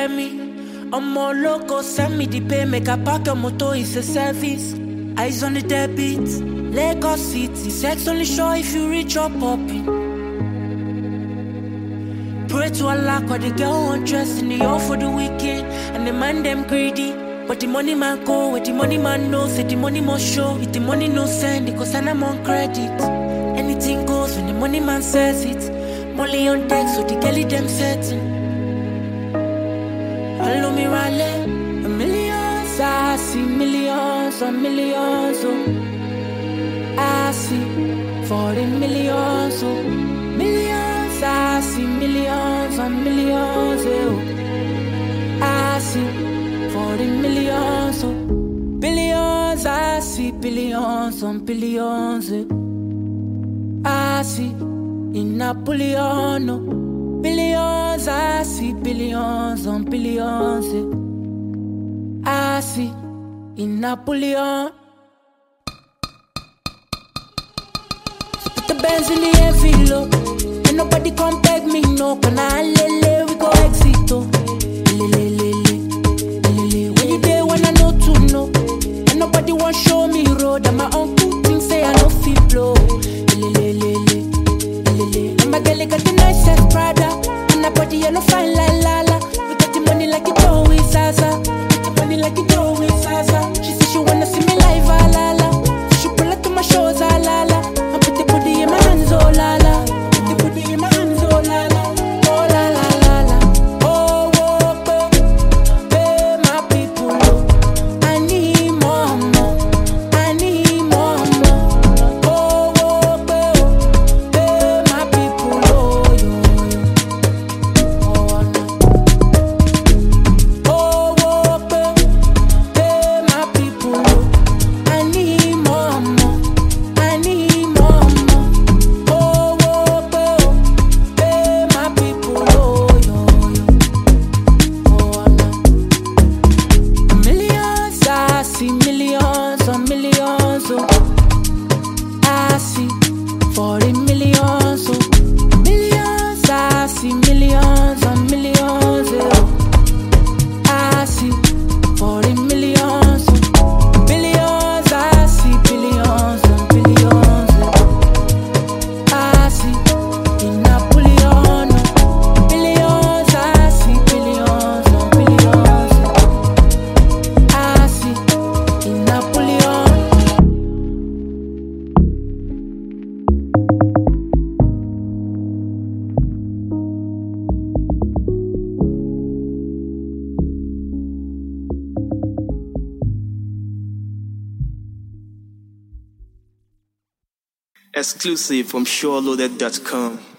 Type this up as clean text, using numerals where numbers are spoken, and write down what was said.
hear me? I'm more loco, send me the pay, make a pack a motor, it's a service. Eyes on the debit, Lagos City, sex only show if you reach or popping. Pray to Allah, cause the girl won't dress in the all for the weekend. And the man them greedy, but the money man go, where the money man knows, say the money must show. If the money no send, it cause I'm on credit. Anything goes when the money man says it. Money on deck, so the girlie them setting. Follow me rally, a millions, I see millions on millions, oh. I see 40 millions, oh. Millions, I see millions on millions, oh. I see 40 millions, oh. Billions, I see billions on billions, oh. I see in Napoleon, oh. Billions, I see billions on billions, eh. I see in Napoleon. So put the Benz in the heavy low, and nobody come beg me, no. Can I lele, we go exit, oh. Lele. When you there, when I know to know, and nobody want show me road, and my uncle things say I no fit blow. Lele. And my girl got the nicest Prada, and her body you no fine like Lala. We got the money like it always Zaza. The money like it always Zaza. She said she wanna see me live, Lala. So she pull up to my shows, Lala. I put the booty in my hands, oh Lala. Put the booty in my hands, oh Lala. Oh la la la la. Oh hey my people, oh. I need more. I need more. Oh hey my people, oh yo. Oh no. Oh hey my people, oh. I need more. I need more. Oh hey my people, oh yo. Oh no. Millions, I see millions on millions, oh. I see 40 millions, oh. Millions, I see millions on millions, oh. I see 40 millions, oh. Billions, I see billions on billions, oh. I see in Napoleon, oh. Billions, I see billions on billions, oh. I see in Napoleon. Exclusive from SureLoaded.com.